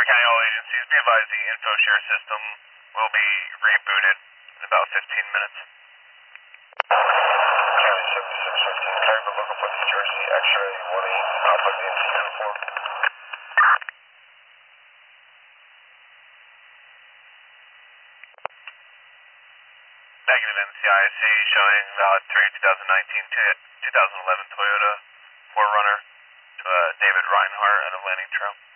County all agencies, be advised the InfoShare system will be rebooted in about 15 minutes. County 7615, Carrier Local Police Jersey, X-ray 18, Alpha Nancy Uniform. Negative NCIC showing valid 3 2019 to 2011 Toyota 4Runner to David Reinhardt at a landing trail.